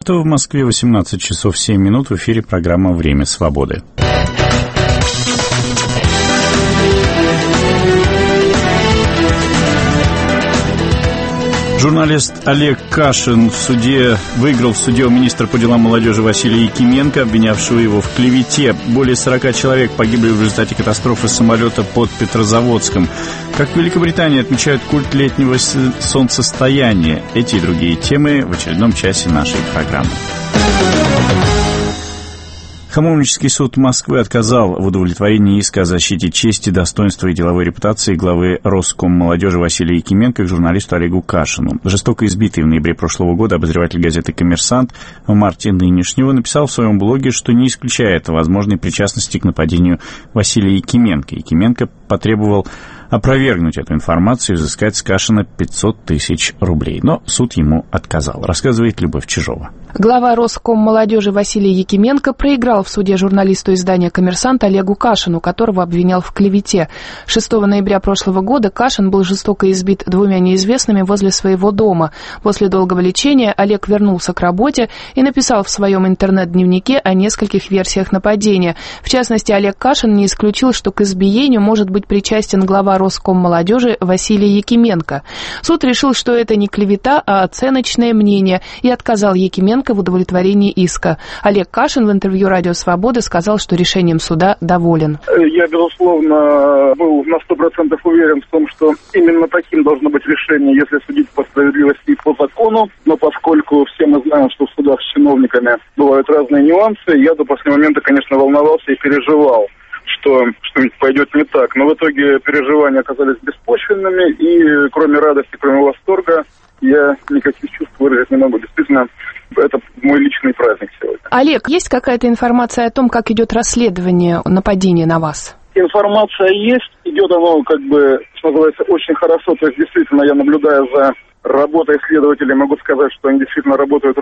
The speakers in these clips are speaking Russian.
в Москве 18 часов 7 минут. В эфире программа «Время свободы». Журналист Олег Кашин выиграл в суде у министра по делам молодежи Василия Якименко, обвинявшего его в клевете. Более 40 человек погибли в результате катастрофы самолета под Петрозаводском. Как в Великобритании отмечают культ летнего солнцестояния. Эти и другие темы в очередном часе нашей программы. Хамовнический суд Москвы отказал в удовлетворении иска о защите чести, достоинства и деловой репутации главы Роскоммолодежи Василия Якименко к журналисту Олегу Кашину. Жестоко избитый в ноябре прошлого года обозреватель газеты «Коммерсант» в марте нынешнего написал в своем блоге, что не исключает возможной причастности к нападению Василия Якименко. Якименко потребовал опровергнуть эту информацию и взыскать с Кашина 500 тысяч рублей. Но суд ему отказал, рассказывает Любовь Чижова. Глава Роскоммолодежи Василий Якименко проиграл в суде журналисту издания «Коммерсант» Олегу Кашину, которого обвинял в клевете. 6 ноября прошлого года Кашин был жестоко избит двумя неизвестными возле своего дома. После долгого лечения Олег вернулся к работе и написал в своем интернет-дневнике о нескольких версиях нападения. В частности, Олег Кашин не исключил, что к избиению может быть причастен глава Роскоммолодежи Василий Якименко. Суд решил, что это не клевета, а оценочное мнение, и отказал Якименко в удовлетворении иска. Олег Кашин в интервью «Радио Свободы» сказал, что решением суда доволен. Я, безусловно, был на 100% уверен в том, что именно таким должно быть решение, если судить по справедливости и по закону. Но поскольку все мы знаем, что в судах с чиновниками бывают разные нюансы, я до последнего момента, конечно, волновался и переживал, что что-нибудь пойдет не так. Но в итоге переживания оказались беспочвенными, и кроме радости, кроме восторга, я никаких чувств выразить не могу. Действительно, это мой личный праздник сегодня. Олег, есть какая-то информация о том, как идет расследование нападения на вас? Информация есть, идет оно, что называется, очень хорошо. То есть, действительно, я наблюдаю за работой следователей, могу сказать, что они действительно работают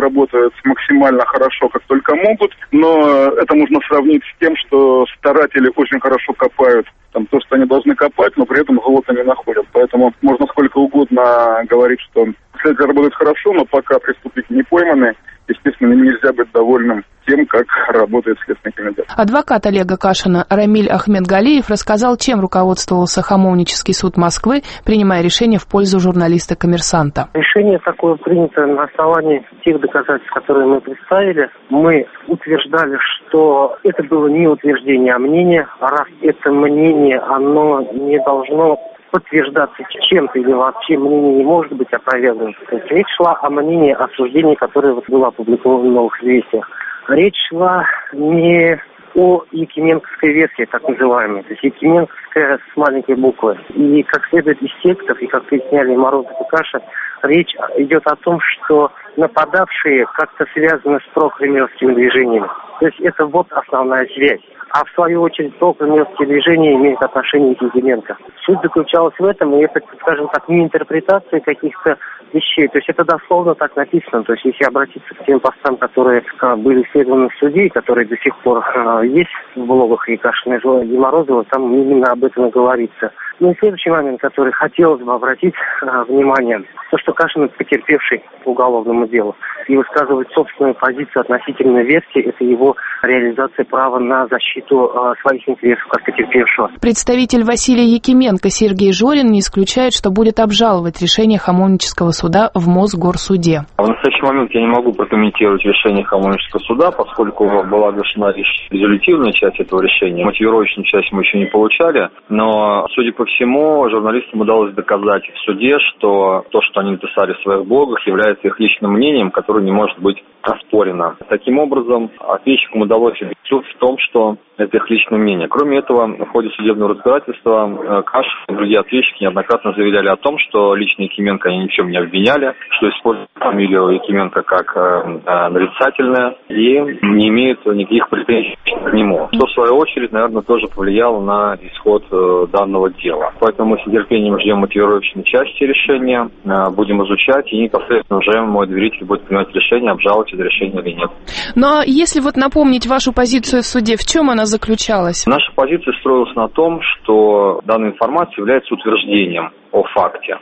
максимально хорошо, как только могут. Но это можно сравнить с тем, что старатели очень хорошо копают то, что они должны копать, но при этом золото не находят. Поэтому можно сколько угодно говорить, что следователи работают хорошо, но пока преступники не пойманы, естественно, нельзя быть довольным тем, как работает Следственный комитет. Адвокат Олега Кашина Рамиль Ахмедгалиев рассказал, чем руководствовался Хамовнический суд Москвы, принимая решение в пользу журналиста «Коммерсанта». Решение такое принято на основании тех доказательств, которые мы представили. Мы утверждали, что это было не утверждение, а мнение. Раз это мнение, оно не должно подтверждаться чем-то или вообще мнение не может быть опровергнуто. То есть речь шла о мнении, о суждении, которое было опубликовано в «Новых известиях». Речь шла не о якименковской версии, так называемой, то есть якименковская с маленькой буквы. И как следует из текстов, и как поясняли Морозов и Каша, речь идет о том, что нападавшие как-то связаны с прокремлевскими движениями. То есть это вот основная связь. А в свою очередь прокремлевские движения имеют отношение к Якименко. Суть заключалась в этом, и это, скажем так, не интерпретация каких-то вещей. То есть это дословно так написано. То есть если обратиться к тем постам, которые были исследованы в суде, которые до сих пор есть в блогах и Кашина, и Морозова, там именно об этом и говорится. Ну и следующий момент, который хотелось бы обратить внимание, то, что Кашин потерпевший по уголовному делу, и высказывать собственную позицию относительно версии, это его реализация права на защиту своих интересов как потерпевшего. Представитель Василия Якименко Сергей Жорин не исключает, что будет обжаловать решение Хамовнического суда в Мосгорсуде. В настоящий момент я не могу прокомментировать решение Хамовнического суда, поскольку была оглашена лишь резолютивная часть этого решения. Мотивировочную часть мы еще не получали, но, судя по всему, журналистам удалось доказать в суде, что то, что они написали в своих блогах, является их личным мнением, которое не может быть оспорено. Таким образом, ответчикам удалось убедить суд в том, что это их личное мнение. Кроме этого, в ходе судебного разбирательства Кашин и другие ответчики неоднократно заявляли о том, что лично Якименко они ни в чем не обвиняли, что используют фамилию Якименко как нарицательное и не имеют никаких претензий к нему. Что, в свою очередь, наверное, тоже повлияло на исход данного дела. Поэтому мы с нетерпением ждем мотивировочной части решения, будем изучать, и непосредственно уже мой доверитель будет принимать решение, обжаловать это решение или нет. Но если напомнить вашу позицию в суде, в чем она заключалась? Наша позиция строилась на том, что данная информация является утверждением о факте.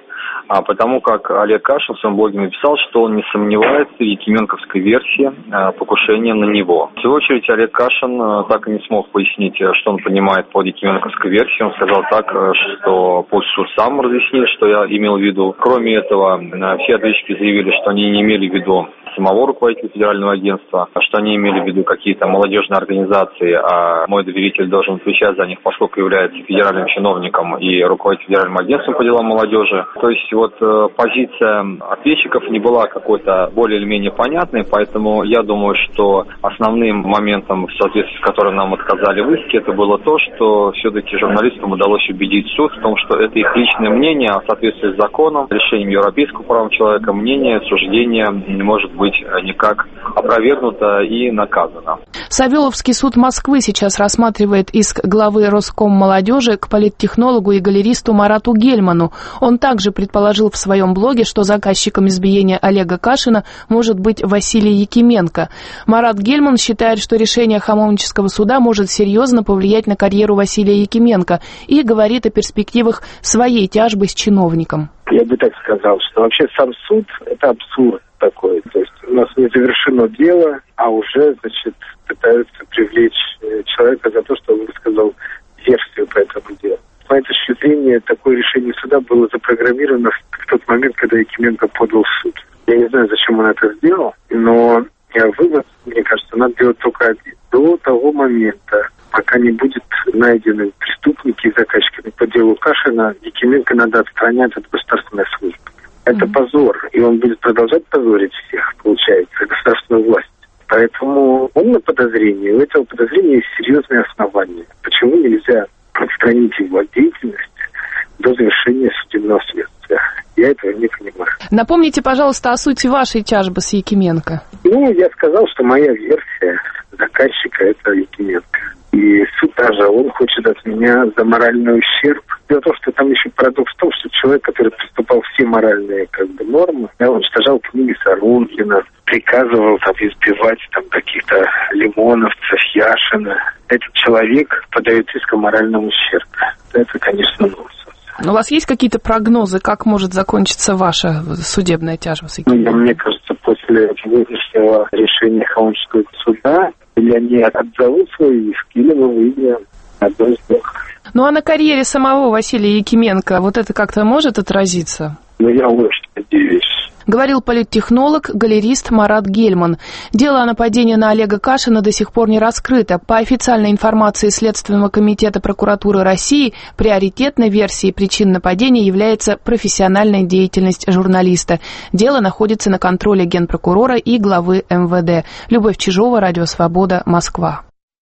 потому как Олег Кашин в своем блоге написал, что он не сомневается в якименковской версии покушения на него. В свою очередь, Олег Кашин так и не смог пояснить, что он понимает под якименковской версией. Он сказал так, что пусть суд сам разъяснит, что я имел в виду. Кроме этого, все ответчики заявили, что они не имели в виду самого руководителя федерального агентства, что они имели в виду какие-то молодежные организации, а мой доверитель должен отвечать за них, поскольку является федеральным чиновником и руководитель федеральным агентством по делам молодежи. То есть позиция ответчиков не была какой-то более или менее понятной, поэтому я думаю, что основным моментом, в соответствии с которым нам отказали в иске, это было то, что все-таки журналистам удалось убедить суд в том, что это их личное мнение, а в соответствии с законом, решением Европейского права человека, мнение, суждение не может быть никак опровергнуто и наказано. Савеловский суд Москвы сейчас рассматривает иск главы Роскоммолодежи к политтехнологу и галеристу Марату Гельману. Он также предположил в своем блоге, что заказчиком избиения Олега Кашина может быть Василий Якименко. Марат Гельман считает, что решение Хамовнического суда может серьезно повлиять на карьеру Василия Якименко и говорит о перспективах своей тяжбы с чиновником. Я бы так сказал, что вообще сам суд – это абсурд такой. То есть у нас не завершено дело, а уже, пытаются привлечь человека за то, что он высказал версию по этому делу. С моей точки зрения, такое решение суда было запрограммировано в тот момент, когда Якименко подал в суд. Я не знаю, зачем он это сделал, но вывод, мне кажется, надо делать только один. До того момента, пока не будет найдены преступники и заказчики по делу Кашина, Якименко надо отстранять от государственной службы. Это позор, и он будет продолжать позорить всех, получается, государственную власть. Поэтому он на подозрении, у этого подозрения есть серьезные основания. Почему нельзя отстранить его от деятельности до завершения судебного следствия? Я этого не понимаю. Напомните, пожалуйста, о сути вашей тяжбы с Якименко. Я сказал, что моя версия заказчика – это Якименко. И суд даже, он хочет от меня за моральный ущерб. Дело в том, что там еще парадокс в том, что человек, который приступал все моральные нормы, он уничтожал книги Сорокина, приказывал избивать каких-то лимоновцев, Яшина. Этот человек подает иск о моральном ущербе. Это, конечно, нонсенс. Но у вас есть какие-то прогнозы, как может закончиться ваша судебная тяжба с Якименко? Мне кажется, после сегодняшнего решения Хамовнического суда или они отзовут свой иск, или мы выйдем одно из двух. Ну а на карьере самого Василия Якименко это как-то может отразиться? Я очень надеюсь. Говорил политтехнолог, галерист Марат Гельман. Дело о нападении на Олега Кашина до сих пор не раскрыто. По официальной информации Следственного комитета прокуратуры России, приоритетной версией причин нападения является профессиональная деятельность журналиста. Дело находится на контроле генпрокурора и главы МВД. Любовь Чижова, Радио Свобода, Москва.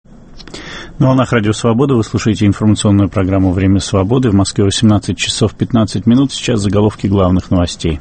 На волнах Радио Свобода вы слушаете информационную программу «Время свободы». В Москве 18 часов 15 минут. Сейчас заголовки главных новостей.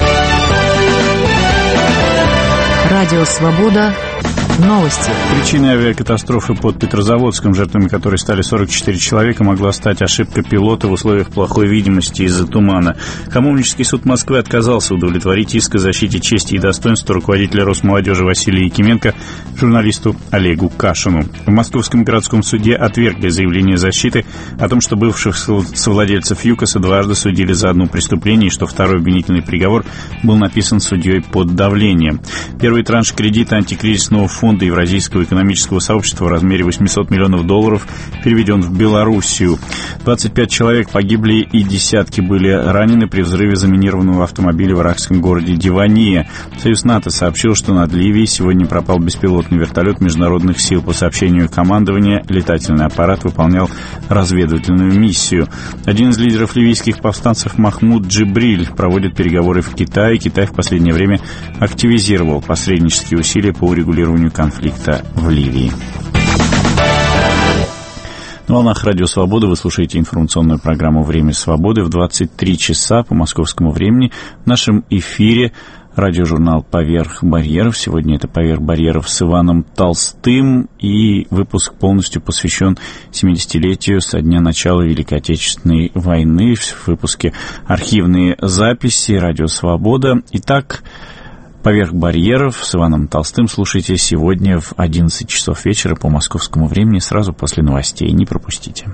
Радио Свобода. Новости. Причиной авиакатастрофы под Петрозаводском, жертвами которой стали 44 человека, могла стать ошибка пилота в условиях плохой видимости из-за тумана. Хамовнический суд Москвы отказался удовлетворить иск о защите чести и достоинства руководителя Росмолодежи Василия Якименко журналисту Олегу Кашину. В Московском городском суде отвергли заявление защиты о том, что бывших совладельцев ЮКОСа дважды судили за одно преступление, и что второй обвинительный приговор был написан судьей под давлением. Первый транш кредита антикризисного фонда Евразийского экономического сообщества в размере $800 миллионов переведен в Белоруссию. 25 человек погибли и десятки были ранены при взрыве заминированного автомобиля в иракском городе Дивания. Союз НАТО сообщил, что над Ливией сегодня пропал беспилотный вертолет международных сил. По сообщению командования, летательный аппарат выполнял разведывательную миссию. Один из лидеров ливийских повстанцев Махмуд Джибриль проводит переговоры в Китае. Китай в последнее время активизировал посреднические усилия по урегулированию конфликта в Ливии. На волнах Радио Свобода вы слушаете информационную программу «Время свободы» в 23 часа по московскому времени. В нашем эфире радиожурнал «Поверх барьеров». Сегодня это «Поверх барьеров» с Иваном Толстым. И выпуск полностью посвящен 70-летию со дня начала Великой Отечественной войны. В выпуске архивные записи «Радио Свобода». Итак, «Поверх барьеров» с Иваном Толстым слушайте сегодня в 11 часов вечера по московскому времени, сразу после новостей. Не пропустите.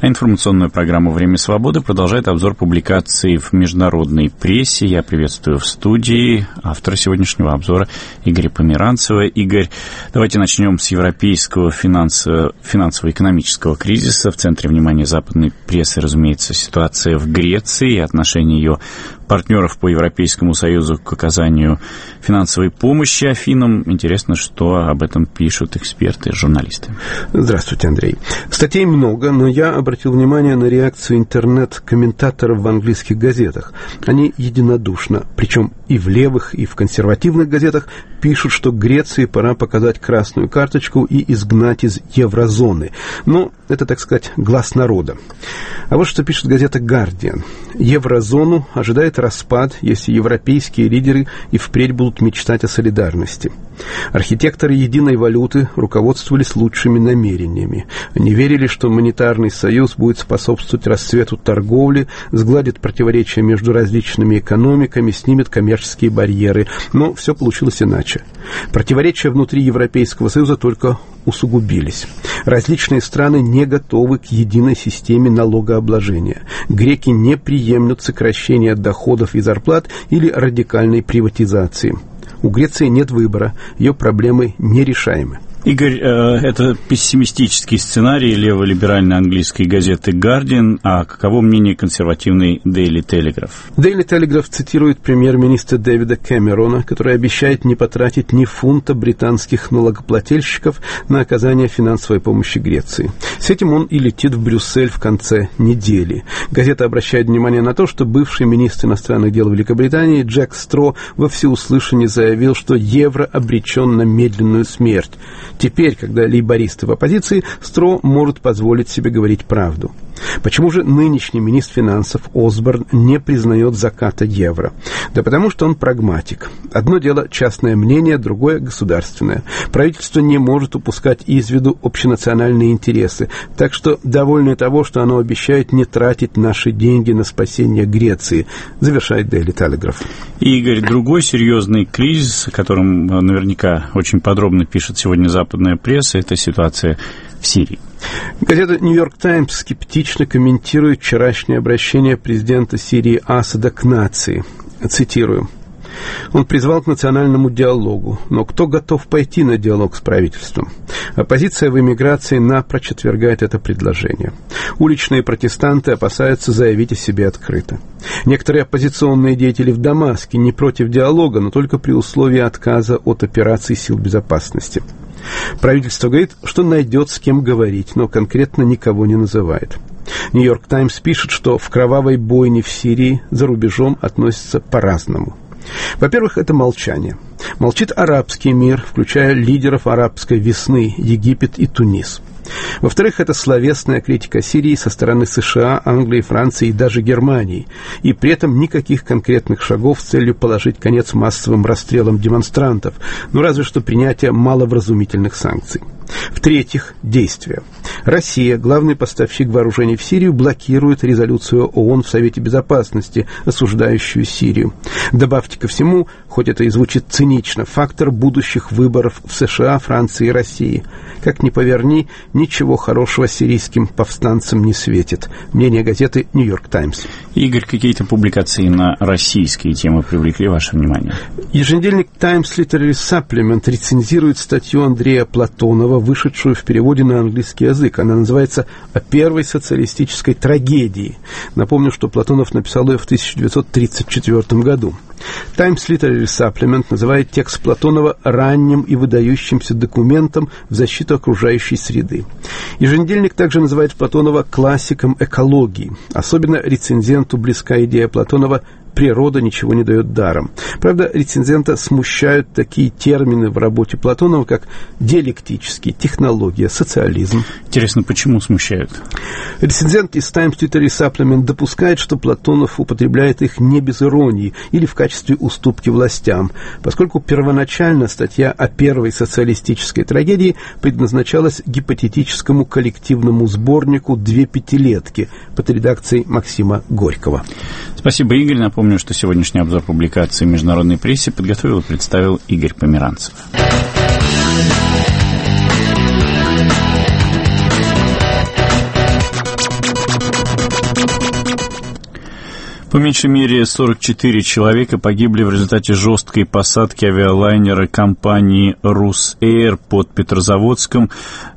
А информационную программу «Время свободы» продолжает обзор публикаций в международной прессе. Я приветствую в студии автора сегодняшнего обзора Игоря Померанцева. Игорь, давайте начнем с европейского финансово-экономического кризиса. В центре внимания западной прессы, разумеется, ситуация в Греции и отношение ее партнеров по Европейскому Союзу к оказанию финансовой помощи Афинам. Интересно, что об этом пишут эксперты, журналисты. Здравствуйте, Андрей. Статей много, но я обратил внимание на реакцию интернет-комментаторов в английских газетах. Они единодушно, причем и в левых, и в консервативных газетах, пишут, что Греции пора показать красную карточку и изгнать из еврозоны. Но это, так сказать, глас народа. А вот что пишет газета «Гардиан». Еврозону ожидает распад, если европейские лидеры и впредь будут мечтать о солидарности. Архитекторы единой валюты руководствовались лучшими намерениями. Они верили, что монетарный союз будет способствовать расцвету торговли, сгладит противоречия между различными экономиками, снимет коммерческие барьеры. Но все получилось иначе. Противоречия внутри Европейского Союза только усугубились. Различные страны не готовы к единой системе налогообложения. Греки не приемлют сокращения доходов и зарплат или радикальной приватизации. У Греции нет выбора, ее проблемы нерешаемы. Игорь, это пессимистический сценарий леволиберальной английской газеты «Гардиан», а каково мнение консервативной Daily Telegraph? Daily Telegraph цитирует премьер-министра Дэвида Кэмерона, который обещает не потратить ни фунта британских налогоплательщиков на оказание финансовой помощи Греции. С этим он и летит в Брюссель в конце недели. Газета обращает внимание на то, что бывший министр иностранных дел Великобритании Джек Стро во всеуслышание заявил, что евро обречен на медленную смерть. Теперь, когда лейбористы в оппозиции, Стро может позволить себе говорить правду. Почему же нынешний министр финансов Осборн не признает заката евро? Да потому что он прагматик. Одно дело частное мнение, другое государственное. Правительство не может упускать из виду общенациональные интересы, так что довольны того, что оно обещает не тратить наши деньги на спасение Греции, завершает Daily Telegraph. Игорь, другой серьезный кризис, о котором наверняка очень подробно пишет сегодня западная пресса, это ситуация в Сирии. Газета «Нью-Йорк Таймс» скептично комментирует вчерашнее обращение президента Сирии Асада к нации. Цитирую. Он призвал к национальному диалогу, но кто готов пойти на диалог с правительством? Оппозиция в эмиграции напрочь отвергает это предложение. Уличные протестанты опасаются заявить о себе открыто. Некоторые оппозиционные деятели в Дамаске не против диалога, но только при условии отказа от операций сил безопасности. Правительство говорит, что найдет с кем говорить, но конкретно никого не называет. «Нью-Йорк Таймс» пишет, что в кровавой бойне в Сирии за рубежом относятся по-разному. Во-первых, это молчание. Молчит арабский мир, включая лидеров арабской весны, Египет и Тунис. Во-вторых, это словесная критика Сирии со стороны США, Англии, Франции и даже Германии. И при этом никаких конкретных шагов с целью положить конец массовым расстрелам демонстрантов, ну разве что принятие маловразумительных санкций. В-третьих, действия. Россия, главный поставщик вооружений в Сирию, блокирует резолюцию ООН в Совете Безопасности, осуждающую Сирию. Добавьте ко всему, хоть это и звучит цинично, фактор будущих выборов в США, Франции и России. Как ни поверни, ничего хорошего сирийским повстанцам не светит. Мнение газеты «Нью-Йорк Таймс». Игорь, какие-то публикации на российские темы привлекли ваше внимание? Еженедельник Times Literary Supplement рецензирует статью Андрея Платонова, вышедшую в переводе на английский язык. Она называется «О первой социалистической трагедии». Напомню, что Платонов написал ее в 1934 году. Times Literary Supplement называет текст Платонова ранним и выдающимся документом в защиту окружающей среды. Еженедельник также называет Платонова классиком экологии. Особенно рецензенту близка идея Платонова «природа ничего не дает даром». Правда, рецензента смущают такие термины в работе Платонова, как диалектический, технология, социализм. Интересно, почему смущают? Рецензент из Times Literary Supplement допускает, что Платонов употребляет их не без иронии или в качестве уступки властям, поскольку первоначально статья о первой социалистической трагедии предназначалась гипотетическому коллективному сборнику «Две пятилетки» под редакцией Максима Горького. Спасибо, Игорь. Напомню, что сегодняшний обзор публикаций в международной прессе подготовил и представил Игорь Померанцев. По меньшей мере 44 человека погибли в результате жесткой посадки авиалайнера компании «Русэйр» под Петрозаводском.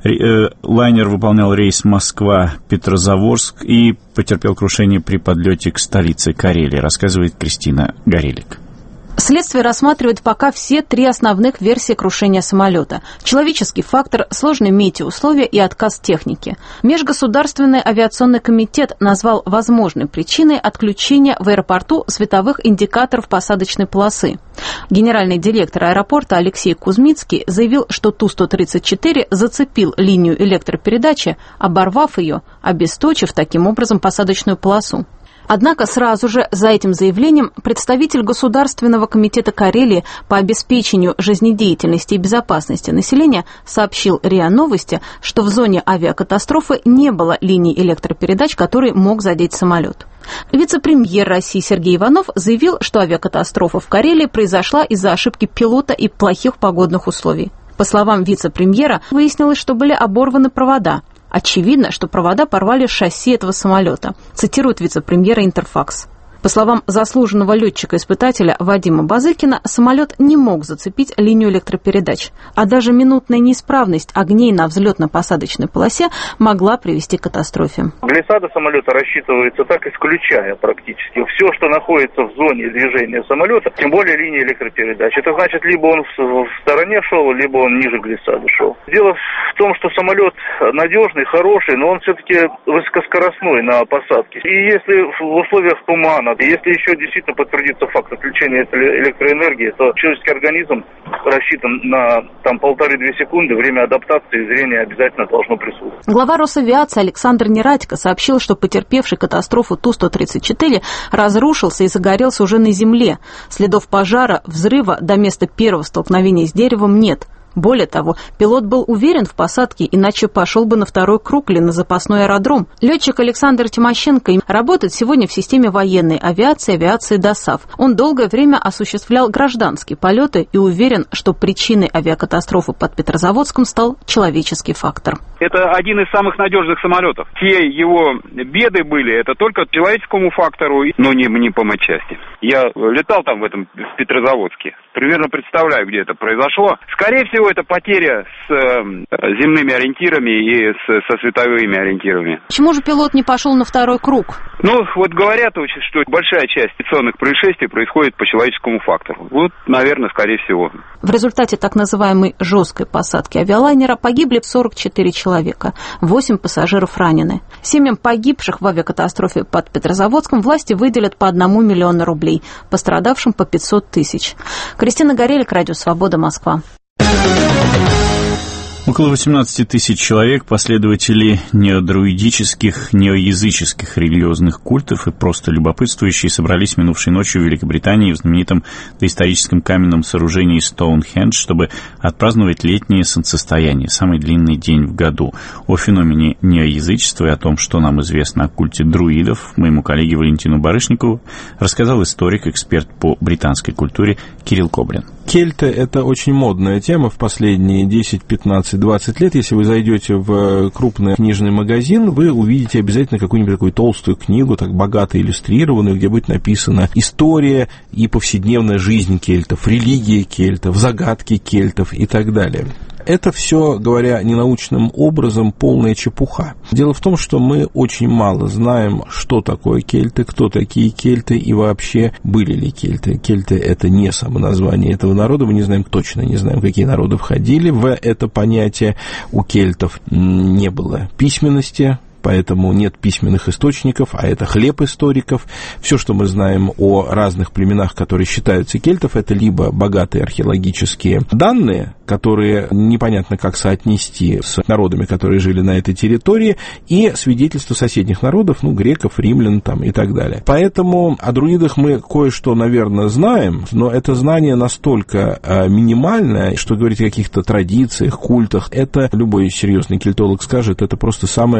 Лайнер выполнял рейс Москва-Петрозаводск и потерпел крушение при подлете к столице Карелии, рассказывает Кристина Горелик. Следствие рассматривает пока все 3 основных версии крушения самолета. Человеческий фактор, сложные метеоусловия и отказ техники. Межгосударственный авиационный комитет назвал возможной причиной отключения в аэропорту световых индикаторов посадочной полосы. Генеральный директор аэропорта Алексей Кузьмицкий заявил, что Ту-134 зацепил линию электропередачи, оборвав ее, обесточив таким образом посадочную полосу. Однако сразу же за этим заявлением представитель Государственного комитета Карелии по обеспечению жизнедеятельности и безопасности населения сообщил РИА Новости, что в зоне авиакатастрофы не было линий электропередач, который мог задеть самолет. Вице-премьер России Сергей Иванов заявил, что авиакатастрофа в Карелии произошла из-за ошибки пилота и плохих погодных условий. По словам вице-премьера, выяснилось, что были оборваны провода. Очевидно, что провода порвали шасси этого самолета, цитирует вице-премьера Интерфакс. По словам заслуженного летчика-испытателя Вадима Базыкина, самолет не мог зацепить линию электропередач, а даже минутная неисправность огней на взлетно-посадочной полосе могла привести к катастрофе. Глиссада самолета рассчитывается так, исключая практически все, что находится в зоне движения самолета, тем более линии электропередач. Это значит, либо он в стороне шел, либо он ниже глиссады шел. Дело в том, что самолет надежный, хороший, но он все-таки высокоскоростной на посадке. И если в условиях тумана, если еще действительно подтвердится факт отключения электроэнергии, то человеческий организм рассчитан на 1,5-2 секунды. Время адаптации и зрения обязательно должно присутствовать. Глава Росавиации Александр Нерадько сообщил, что потерпевший катастрофу Ту-134 разрушился и загорелся уже на земле. Следов пожара, взрыва до места первого столкновения с деревом нет. Более того, пилот был уверен в посадке, иначе пошел бы на второй круг или на запасной аэродром. Летчик Александр Тимощенко работает сегодня в системе военной авиации ДОСААФ. Он долгое время осуществлял гражданские полеты и уверен, что причиной авиакатастрофы под Петрозаводском стал человеческий фактор. Это один из самых надежных самолетов. Все его беды были, это только человеческому фактору, но не по матчасти. Я летал там в Петрозаводске. Примерно представляю, где это произошло. Скорее всего, это потеря с земными ориентирами и со световыми ориентирами. Почему же пилот не пошел на второй круг? Вот говорят, что большая часть авиационных происшествий происходит по человеческому фактору. Наверное, скорее всего. В результате так называемой жесткой посадки авиалайнера погибли 44 человека. 8 пассажиров ранены. Семьям погибших в авиакатастрофе под Петрозаводском власти выделят по 1 миллион рублей, пострадавшим по 500 тысяч. Кристина Горелик, Радио Свобода, Москва. Около 18 тысяч человек, последователи неодруидических, неоязыческих религиозных культов и просто любопытствующие, собрались минувшей ночью в Великобритании в знаменитом доисторическом каменном сооружении Стоунхендж, чтобы отпраздновать летнее солнцестояние, самый длинный день в году. О феномене неоязычества и о том, что нам известно о культе друидов, моему коллеге Валентину Барышникову рассказал историк, эксперт по британской культуре Кирилл Коблин. Кельты – это очень модная тема в последние 10, 15, 20 лет. Если вы зайдете в крупный книжный магазин, вы увидите обязательно какую-нибудь такую толстую книгу, так богато иллюстрированную, где будет написана история и повседневная жизнь кельтов, религия кельтов, загадки кельтов и так далее. Это все, говоря ненаучным образом, полная чепуха. Дело в том, что мы очень мало знаем, что такое кельты, кто такие кельты и вообще были ли кельты. Кельты – это не само название этого народа, мы не знаем точно, не знаем, какие народы входили в это понятие. У кельтов не было письменности, поэтому нет письменных источников, а это хлеб историков. Все, что мы знаем о разных племенах, которые считаются кельтов, это либо богатые археологические данные, которые непонятно как соотнести с народами, которые жили на этой территории, и свидетельства соседних народов, греков, римлян и так далее. Поэтому о друидах мы кое-что, наверное, знаем, но это знание настолько минимальное, что говорить о каких-то традициях, культах, это любой серьезный кельтолог скажет, это просто самая настоящая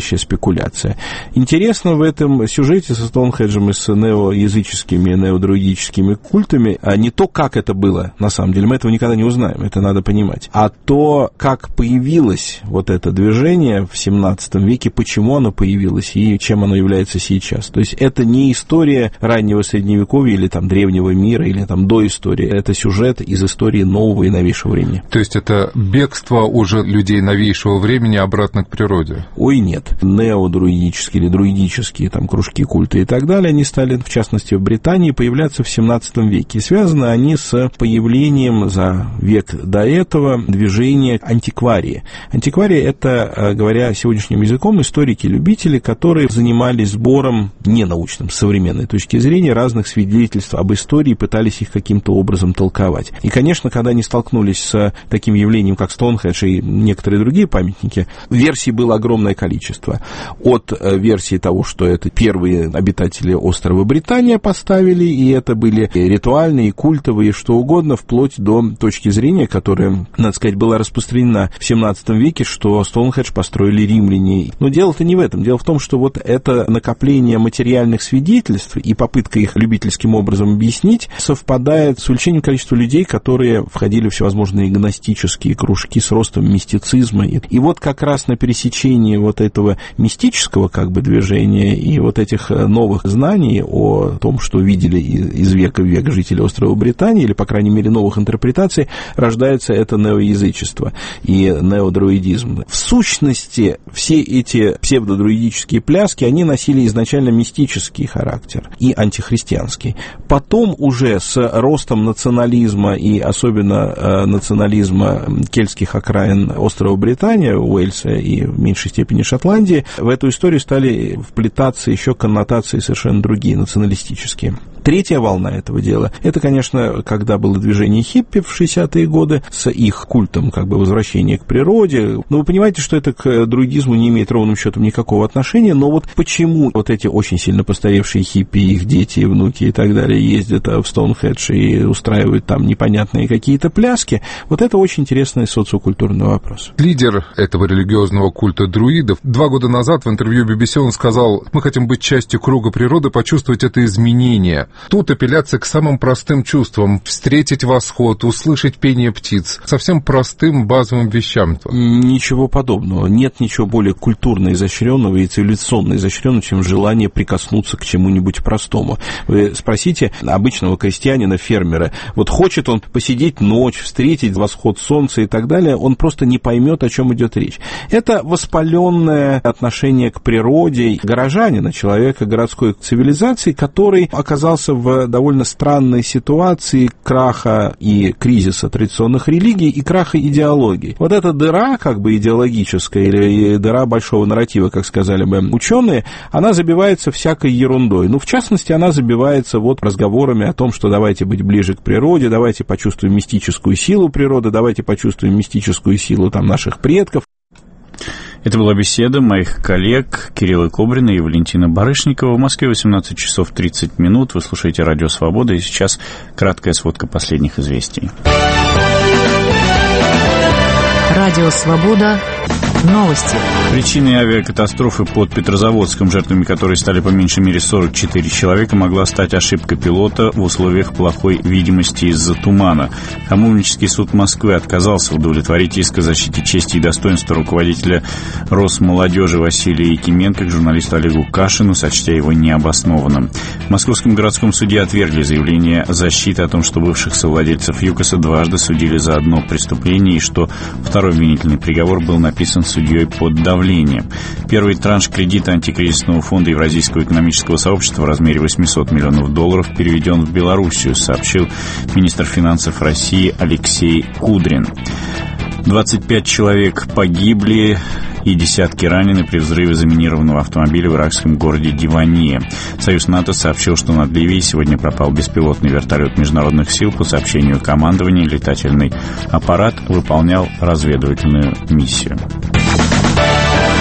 настоящая спекуляция. Интересно в этом сюжете со Стоунхеджем и с неоязыческими, неодруидическими культами не то, как это было на самом деле, мы этого никогда не узнаем, это надо понимать, а то, как появилось вот это движение в 17 веке, почему оно появилось и чем оно является сейчас. То есть это не история раннего Средневековья или там древнего мира, или там доистории, это сюжет из истории нового и новейшего времени. То есть это бегство уже людей новейшего времени обратно к природе? Ой, нет. Неодруидические или друидические там кружки, культы и так далее, они стали, в частности, в Британии появляться в 17 веке. И связаны они с появлением за век до этого движения антикварии. Антиквария — это, говоря сегодняшним языком, историки-любители, которые занимались сбором ненаучным, с современной точки зрения, разных свидетельств об истории, пытались их каким-то образом толковать. И, конечно, когда они столкнулись с таким явлением, как Стоунхендж и некоторые другие памятники, версий было огромное количество. От версии того, что это первые обитатели острова Британия поставили, и это были ритуальные, культовые, что угодно, вплоть до точки зрения, которая, надо сказать, была распространена в 17 веке, что Стоунхендж построили римляне. Но дело-то не в этом. Дело в том, что вот это накопление материальных свидетельств и попытка их любительским образом объяснить совпадает с увеличением количества людей, которые входили в всевозможные гностические кружки, с ростом мистицизма. И вот как раз на пересечении вот этого мистического как бы движения и вот этих новых знаний о том, что видели из века в век жители острова Британии, или, по крайней мере, новых интерпретаций, рождается это неоязычество и неодруидизм. В сущности, все эти псевдодруидические пляски, они носили изначально мистический характер и антихристианский. Потом уже с ростом национализма и особенно национализма кельтских окраин острова Британия, Уэльса и в меньшей степени Шотландии, в эту историю стали вплетаться еще коннотации совершенно другие, националистические. Третья волна этого дела, это, конечно, когда было движение хиппи в 60-е годы с их культом как бы возвращения к природе. Но вы понимаете, что это к друидизму не имеет ровным счетом никакого отношения, но вот почему вот эти очень сильно постаревшие хиппи, их дети, внуки и так далее ездят в Стоунхендж и устраивают там непонятные какие-то пляски, вот это очень интересный социокультурный вопрос. Лидер этого религиозного культа друидов 2 года назад в интервью BBC он сказал: мы хотим быть частью круга природы, почувствовать это изменение. Тут апелляция к самым простым чувствам, встретить восход, услышать пение птиц, совсем простым базовым вещам. Ничего подобного. Нет ничего более культурно изощренного и цивилизационно изощренного, чем желание прикоснуться к чему-нибудь простому. Вы спросите обычного крестьянина, фермера, вот хочет он посидеть ночь, встретить восход солнца и так далее, он просто не поймет, о чем идет речь. Это воспаленное отношение к природе горожанина, человека городской цивилизации, который оказался в довольно странной ситуации краха и кризиса традиционных религий и краха идеологии. Вот эта дыра, как бы идеологическая, или дыра большого нарратива, как сказали бы ученые, она забивается всякой ерундой. Ну, в частности, она забивается вот разговорами о том, что давайте быть ближе к природе, давайте почувствуем мистическую силу природы, давайте почувствуем мистическую силу там наших предков. Это была беседа моих коллег Кирилла Кобрина и Валентина Барышникова. В Москве 18 часов 30 минут. Вы слушаете «Радио Свобода», и сейчас краткая сводка последних известий. Радио Свобода. Новости. Причиной авиакатастрофы под Петрозаводском, жертвами которой стали по меньшей мере 44 человека, могла стать ошибка пилота в условиях плохой видимости из-за тумана. Хамовнический суд Москвы отказался удовлетворить иск о защите чести и достоинства руководителя Росмолодежи Василия Якименко к журналисту Олегу Кашину, сочтя его необоснованным. В Московском городском суде отвергли заявление защиты о том, что бывших совладельцев ЮКОСа дважды судили за одно преступление и что второй обвинительный приговор был написан судьей под давлением. Первый транш кредита антикризисного фонда Евразийского экономического сообщества в размере $800 миллионов переведен в Белоруссию, сообщил министр финансов России Алексей Кудрин. 25 человек погибли и десятки ранены при взрыве заминированного автомобиля в иракском городе Дивания. Союз НАТО сообщил, что над Ливией сегодня пропал беспилотный вертолет международных сил. По сообщению командования, летательный аппарат выполнял разведывательную миссию.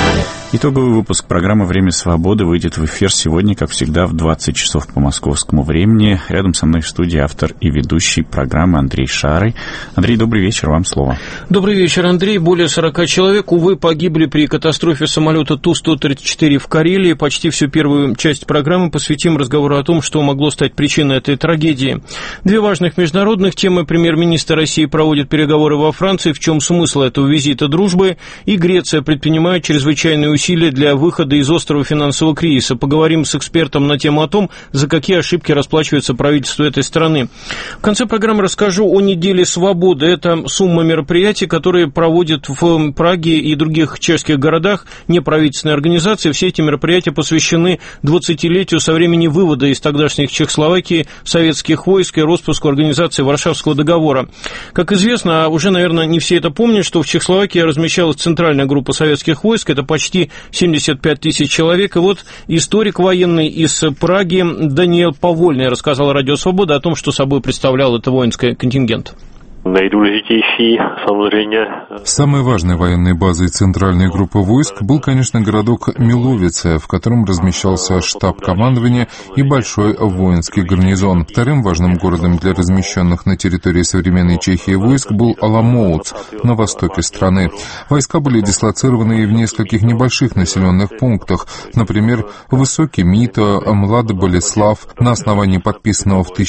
Итоговый выпуск программы «Время свободы» выйдет в эфир сегодня, как всегда, в 20 часов по московскому времени. Рядом со мной в студии автор и ведущий программы Андрей Шарый. Андрей, добрый вечер, вам слово. Добрый вечер, Андрей. Более 40 человек, увы, погибли при катастрофе самолета Ту-134 в Карелии. Почти всю первую часть программы посвятим разговору о том, что могло стать причиной этой трагедии. Две важных международных темы. Премьер-министр России проводит переговоры во Франции. В чем смысл этого визита дружбы? И Греция предпринимает чрезвычайные усилия для выхода из острого финансового кризиса. Поговорим с экспертом на тему о том, за какие ошибки расплачивается правительство этой страны. В конце программы расскажу о неделе свободы. Это сумма мероприятий, которые проводят в Праге и других чешских городах неправительственные организации. Все эти мероприятия посвящены 20-летию со времени вывода из тогдашних Чехословакии советских войск и распуску организации Варшавского договора. Как известно, а уже, наверное, не все это помнят, что в Чехословакии размещалась центральная группа советских войск. Это почти 75 тысяч человек. И вот историк военный из Праги Даниил Повольный рассказал Радио Свобода о том, что собой представлял это воинский контингент. Самой важной военной базой центральной группы войск был, конечно, городок Миловице, в котором размещался штаб командования и большой воинский гарнизон. Вторым важным городом для размещенных на территории современной Чехии войск был Аламоуц на востоке страны. Войска были дислоцированы и в нескольких небольших населенных пунктах, например, Высокий Мито, Младоболеслав. На основании подписанного в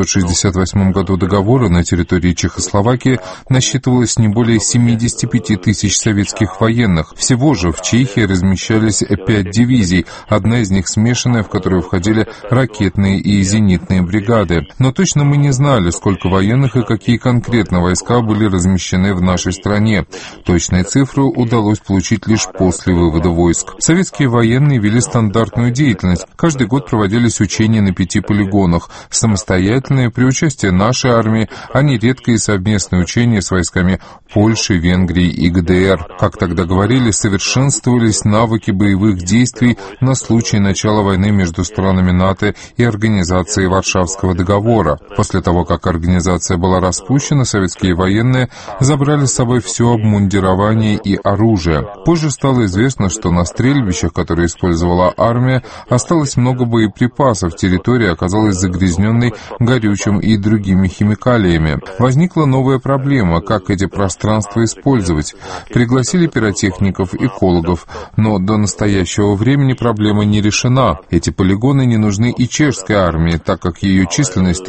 1968 году договора на территории Чехословакии насчитывалось не более 75 тысяч советских военных. Всего же в Чехии размещались 5 дивизий, одна из них смешанная, в которую входили ракетные и зенитные бригады. Но точно мы не знали, сколько военных и какие конкретно войска были размещены в нашей стране. Точные цифры удалось получить лишь после вывода войск. Советские военные вели стандартную деятельность. Каждый год проводились учения на 5 полигонах. Самостоятельные, при участии нашей армии, они редко и совместные учения с войсками Польши, Венгрии и ГДР. Как тогда говорили, совершенствовались навыки боевых действий на случай начала войны между странами НАТО и Организацией Варшавского договора. После того, как организация была распущена, советские военные забрали с собой все обмундирование и оружие. Позже стало известно, что на стрельбищах, которые использовала армия, осталось много боеприпасов, территория оказалась загрязненной горючим и другими химикалиями. Возникла новая проблема, как эти пространства использовать. Пригласили пиротехников, экологов, но до настоящего времени проблема не решена. Эти полигоны не нужны и чешской армии, так как ее численность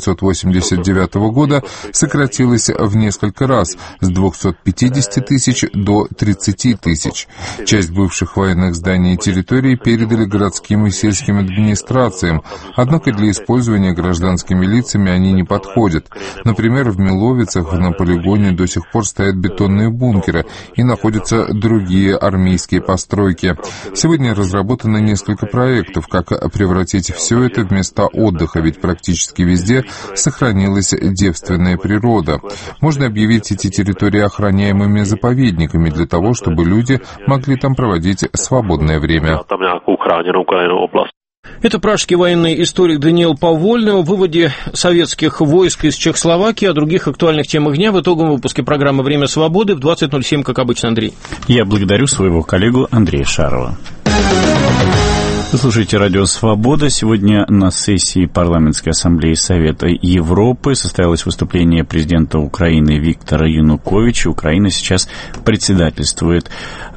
1989 года сократилась в несколько раз, с 250 тысяч до 30 тысяч. Часть бывших военных зданий и территорий передали городским и сельским администрациям, однако для использования гражданскими лицами они не подходят. Например, в Миловицах на полигоне до сих пор стоят бетонные бункеры и находятся другие армейские постройки. Сегодня разработано несколько проектов, как превратить все это в места отдыха, ведь практически везде сохранилась девственная природа. Можно объявить эти территории охраняемыми заповедниками для того, чтобы люди могли там проводить свободное время. Это пражский военный историк Даниил Повольный о выводе советских войск из Чехословакии, о других актуальных темах дня в итоговом выпуске программы «Время свободы» в 20:07, как обычно, Андрей. Я благодарю своего коллегу Андрея Шарова. Вы слушаете Радио Свобода. Сегодня на сессии Парламентской ассамблеи Совета Европы состоялось выступление президента Украины Виктора Януковича. Украина сейчас председательствует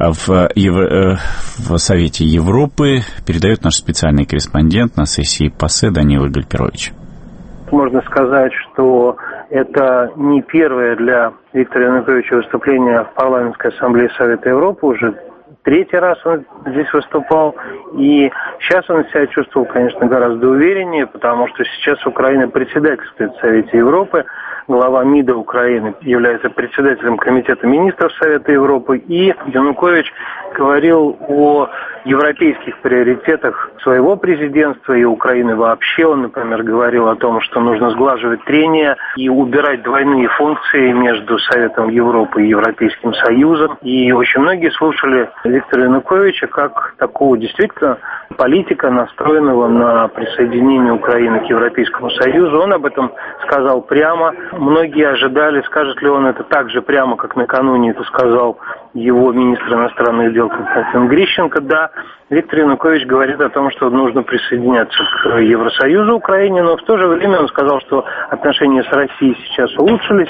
в Совете Европы. Передает наш специальный корреспондент на сессии ПАСЕ Даниил Гальперович. Можно сказать, что это не первое для Виктора Януковича выступление в Парламентской ассамблее Совета Европы. Уже третий раз он здесь выступал, и сейчас он себя чувствовал, конечно, гораздо увереннее, потому что сейчас Украина председательствует в Совете Европы. Глава МИДа Украины является председателем Комитета министров Совета Европы, и Янукович говорил о европейских приоритетах своего президентства и Украины вообще. Он, например, говорил о том, что нужно сглаживать трения и убирать двойные функции между Советом Европы и Европейским Союзом. И очень многие слушали Виктора Януковича как такого действительно политика, настроенного на присоединение Украины к Европейскому Союзу. Он об этом сказал прямо. Многие ожидали, скажет ли он это так же прямо, как накануне это сказал его министр иностранных дел Константин Грищенко. Да, Виктор Янукович говорит о том, что нужно присоединяться к Евросоюзу Украине, но в то же время он сказал, что отношения с Россией сейчас улучшились,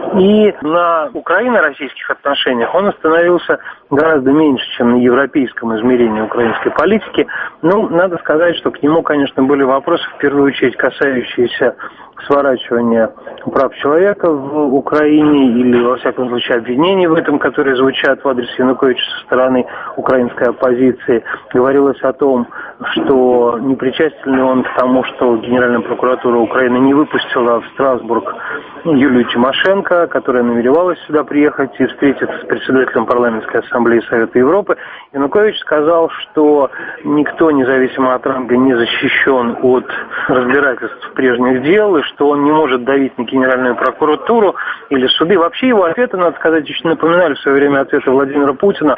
и на украино-российских отношениях он остановился гораздо меньше, чем на европейском измерении украинской политики. Ну, надо сказать, что к нему, конечно, были вопросы, в первую очередь касающиеся сворачивания прав человека в Украине или, во всяком случае, обвинений в этом, которые звучат в адрес Януковича со стороны украинской оппозиции. Говорилось о том, что не причастен ли он к тому, что Генеральная прокуратура Украины не выпустила в Страсбург Юлию Тимошенко, которая намеревалась сюда приехать и встретиться с председателем парламентской ассамблеи Совета Европы. Янукович сказал, что никто, независимо от ранга, не защищен от разбирательств прежних дел, и что он не может давить на Генеральную прокуратуру или суды. Вообще его ответы, надо сказать, очень напоминали в свое время ответы Владимира Путина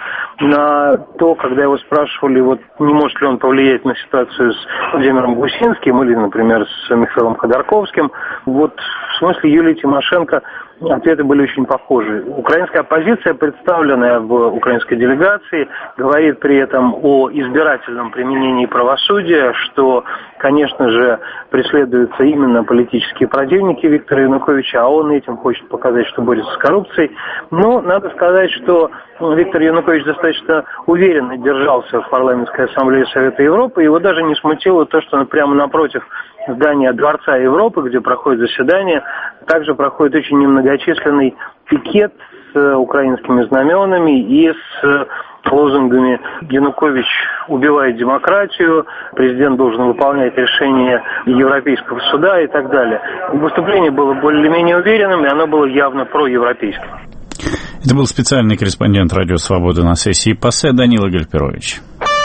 на то, когда его спрашивали, вот не может ли он повлиять на ситуацию с Владимиром Гусинским или, например, с Михаилом Ходорковским. Вот в смысле Юлии Тимошенко ответы были очень похожи. Украинская оппозиция, представленная в украинской делегации, говорит при этом о избирательном применении правосудия, что, конечно же, преследуются именно политические противники Виктора Януковича, а он этим хочет показать, что борется с коррупцией. Но надо сказать, что Виктор Янукович достаточно уверенно держался в парламентской ассамблее Совета Европы, его даже не смутило то, что прямо напротив здания Дворца Европы, где проходит заседание, также проходит очень немногочисленный пикет с украинскими знаменами и с лозунгами «Янукович убивает демократию», «Президент должен выполнять решения Европейского суда» и так далее. Выступление было более-менее уверенным, и оно было явно проевропейским. Это был специальный корреспондент «Радио Свобода» на сессии ПАСЕ Данила Гальперович.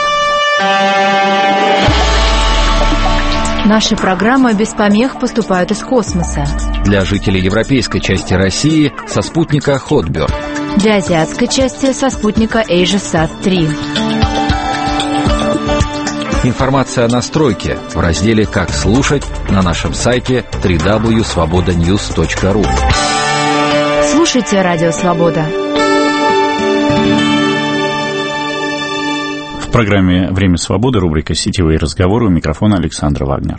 Наши программы без помех поступают из космоса. Для жителей европейской части России со спутника Hotbird. Для азиатской части со спутника AsiaSat-3. Информация о настройке в разделе «Как слушать» на нашем сайте www.svobodanews.ru. Слушайте Радио Свобода. В программе «Время свободы» рубрика «Сетевые разговоры», у микрофона Александр Вагнер.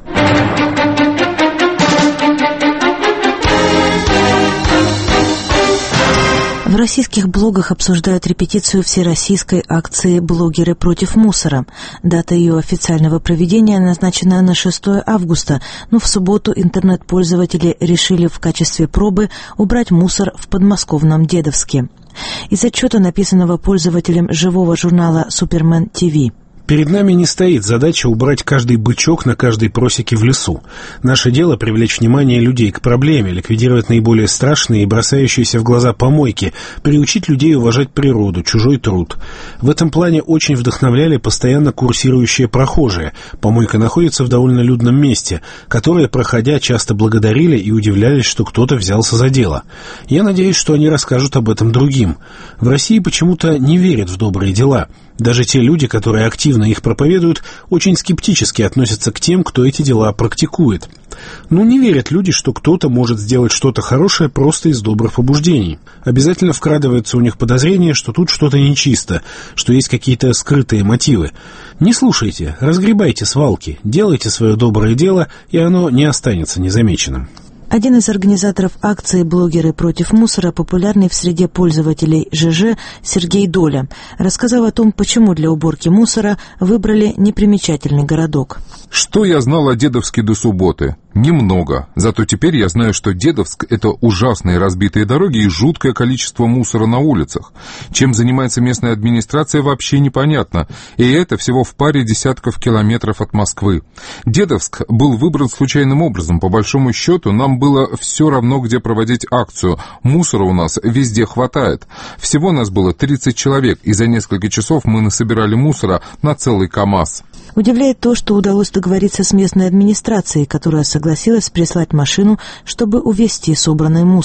В российских блогах обсуждают репетицию всероссийской акции «Блогеры против мусора». Дата ее официального проведения назначена на 6 августа, но в субботу интернет-пользователи решили в качестве пробы убрать мусор в подмосковном Дедовске. Из отчета, написанного пользователем живого журнала «Супермен ТВ». Перед нами не стоит задача убрать каждый бычок на каждой просеке в лесу. Наше дело — привлечь внимание людей к проблеме, ликвидировать наиболее страшные и бросающиеся в глаза помойки, приучить людей уважать природу, чужой труд. В этом плане очень вдохновляли постоянно курсирующие прохожие. Помойка находится в довольно людном месте, которые, проходя, часто благодарили и удивлялись, что кто-то взялся за дело. Я надеюсь, что они расскажут об этом другим. В России почему-то не верят в добрые дела. Даже те люди, которые активно их проповедуют, очень скептически относятся к тем, кто эти дела практикует. Но не верят люди, что кто-то может сделать что-то хорошее просто из добрых побуждений. Обязательно вкрадывается у них подозрение, что тут что-то нечисто, что есть какие-то скрытые мотивы. Не слушайте, разгребайте свалки, делайте свое доброе дело, и оно не останется незамеченным. Один из организаторов акции «Блогеры против мусора», популярный в среде пользователей ЖЖ Сергей Доля, рассказал о том, почему для уборки мусора выбрали непримечательный городок. Что я знал о Дедовске до субботы? Немного. Зато теперь я знаю, что Дедовск — это ужасные разбитые дороги и жуткое количество мусора на улицах. Чем занимается местная администрация, вообще непонятно. И это всего в паре десятков километров от Москвы. Дедовск был выбран случайным образом. По большому счету, нам было все равно, где проводить акцию. Мусора у нас везде хватает. Всего нас было 30 человек, и за несколько часов мы насобирали мусора на целый КАМАЗ. Удивляет то, что удалось договориться с местной администрацией, которая согласилась прислать машину, чтобы увезти собранный мусор.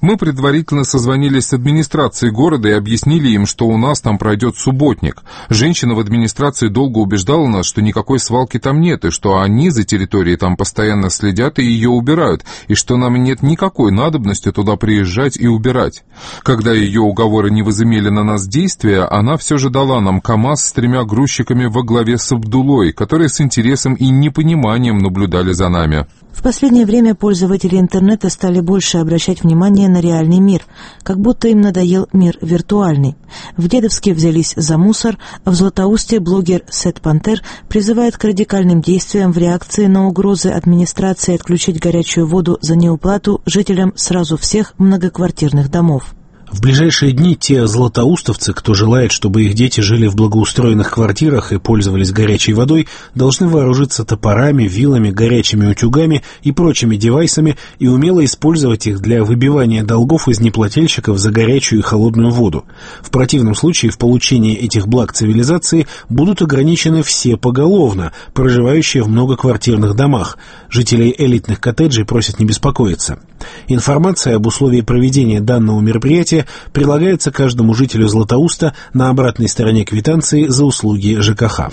Мы предварительно созвонились с администрацией города и объяснили им, что у нас там пройдет субботник. Женщина в администрации долго убеждала нас, что никакой свалки там нет, и что они за территорией там постоянно следят и ее убирают, и что нам нет никакой надобности туда приезжать и убирать. Когда ее уговоры не возымели на нас действия, она все же дала нам КАМАЗ с 3 грузчиками во главе с Абдулой, которые с интересом и непониманием наблюдали за нами. В последнее время пользователи интернета стали больше обращать внимание на реальный мир, как будто им надоел мир виртуальный. В Дедовске взялись за мусор, в Златоусте блогер Сет Пантер призывает к радикальным действиям в реакции на угрозы администрации отключить горячую воду за неуплату жителям сразу всех многоквартирных домов. В ближайшие дни те златоустовцы, кто желает, чтобы их дети жили в благоустроенных квартирах и пользовались горячей водой, должны вооружиться топорами, вилами, горячими утюгами и прочими девайсами и умело использовать их для выбивания долгов из неплательщиков за горячую и холодную воду. В противном случае в получении этих благ цивилизации будут ограничены все поголовно, проживающие в многоквартирных домах. Жителей элитных коттеджей просят не беспокоиться. Информация об условиях проведения данного мероприятия прилагается каждому жителю Златоуста на обратной стороне квитанции за услуги ЖКХ.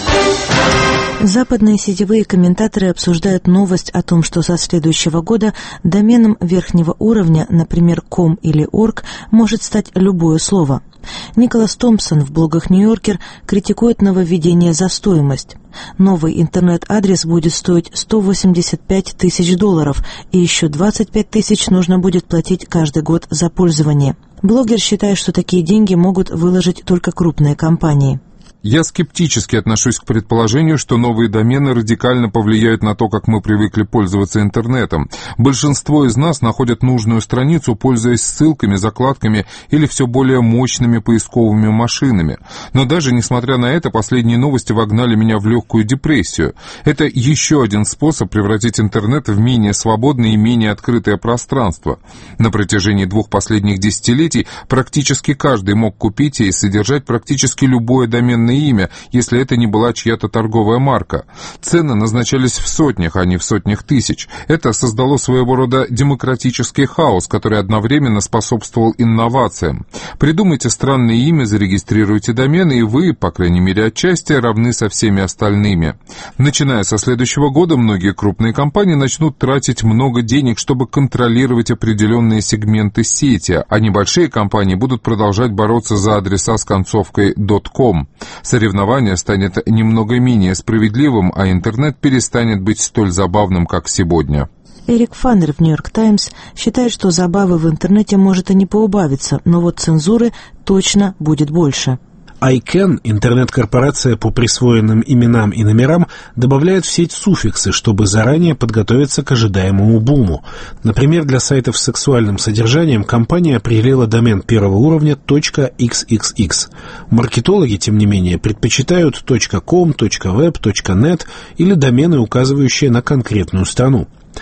Западные сетевые комментаторы обсуждают новость о том, что со следующего года доменом верхнего уровня, например, .com или .org, может стать любое слово. Николас Томпсон в блогах «Нью-Йоркер» критикует нововведение за стоимость. Новый интернет-адрес будет стоить $185 тысяч, и еще 25 тысяч нужно будет платить каждый год за пользование. Блогер считает, что такие деньги могут выложить только крупные компании. Я скептически отношусь к предположению, что новые домены радикально повлияют на то, как мы привыкли пользоваться интернетом. Большинство из нас находят нужную страницу, пользуясь ссылками, закладками или все более мощными поисковыми машинами. Но даже несмотря на это, последние новости вогнали меня в легкую депрессию. Это еще один способ превратить интернет в менее свободное и менее открытое пространство. На протяжении 2 последних десятилетий практически каждый мог купить и содержать практически любое доменное имя, если это не была чья-то торговая марка. Цены назначались в сотнях, а не в сотнях тысяч. Это создало своего рода демократический хаос, который одновременно способствовал инновациям. Придумайте странное имя, зарегистрируйте домены, и вы, по крайней мере отчасти, равны со всеми остальными. Начиная со следующего года, многие крупные компании начнут тратить много денег, чтобы контролировать определенные сегменты сети, а небольшие компании будут продолжать бороться за адреса с концовкой .com. Соревнование станет немного менее справедливым, а интернет перестанет быть столь забавным, как сегодня. Эрик Фаннер в «Нью-Йорк Таймс» считает, что забавы в интернете может и не поубавиться, но вот цензуры точно будет больше. ICANN, интернет-корпорация по присвоенным именам и номерам, добавляет в сеть суффиксы, чтобы заранее подготовиться к ожидаемому буму. Например, для сайтов с сексуальным содержанием компания определила домен первого уровня .xxx. Маркетологи, тем не менее, предпочитают .com, .web, .net или домены, указывающие на конкретную страну.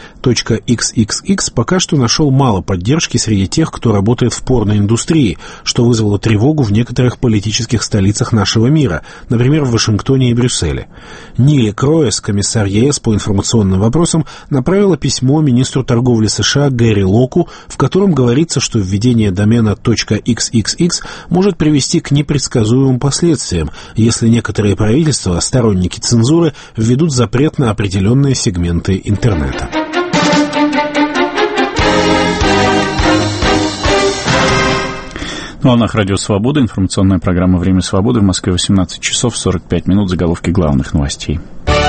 .xxx пока что нашел мало поддержки среди тех, кто работает в порноиндустрии, что вызвало тревогу в некоторых политических столицах нашего мира, например, в Вашингтоне и Брюсселе. Нили Кроэс, комиссар ЕС по информационным вопросам, направила письмо министру торговли США Гэри Локу, в котором говорится, что введение домена .xxx может привести к непредсказуемым последствиям, если некоторые правительства, сторонники цензуры, введут запрет на определенные сегменты интернета. На волнах Радио Свобода, информационная программа «Время свободы». В Москве 18 часов 45 минут. Заголовки главных новостей.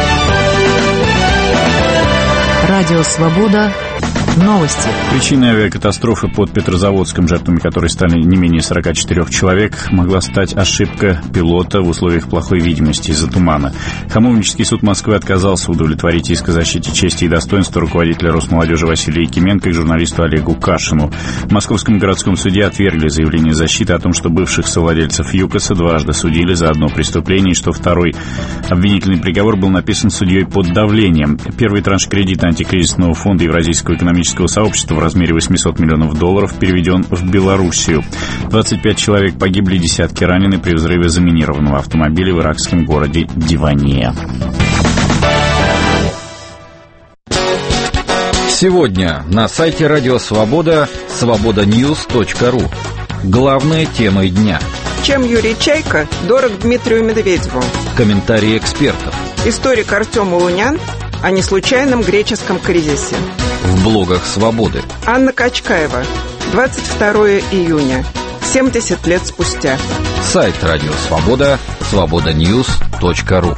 Радио Свобода. Новости. Причиной авиакатастрофы под Петрозаводском, жертвами которой стали не менее 44 человек, могла стать ошибка пилота в условиях плохой видимости из-за тумана. Хамовнический суд Москвы отказался удовлетворить иск о защите чести и достоинства руководителя Росмолодежи Василия Якименко и журналисту Олегу Кашину. В Московском городском суде отвергли заявление защиты о том, что бывших совладельцев ЮКОСа дважды судили за одно преступление, и что второй обвинительный приговор был написан судьей под давлением. Первый транш кредита антикризисного фонда Евразийского экономического сообщества в размере $800 миллионов переведен в Белоруссию. 25 человек погибли, десятки ранены при взрыве заминированного автомобиля в иракском городе Дивания. Сегодня на сайте Радио Свобода свободаньюз.ру. Главные темы дня. Чем Юрий Чайка дорог Дмитрию Медведеву? Комментарии экспертов. Историк Артем Улунян о неслучайном греческом кризисе. В блогах Свободы. Анна Качкаева. 22 июня. 70 лет спустя. Сайт Радио Свобода свободаньюз.ру.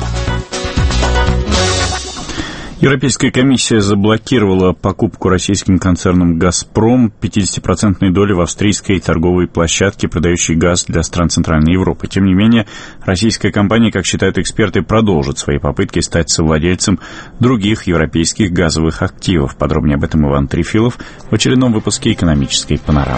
Европейская комиссия заблокировала покупку российским концерном «Газпром» 50% доли в австрийской торговой площадке, продающей газ для стран Центральной Европы. Тем не менее, российская компания, как считают эксперты, продолжит свои попытки стать совладельцем других европейских газовых активов. Подробнее об этом Иван Трефилов в очередном выпуске «Экономической панорамы».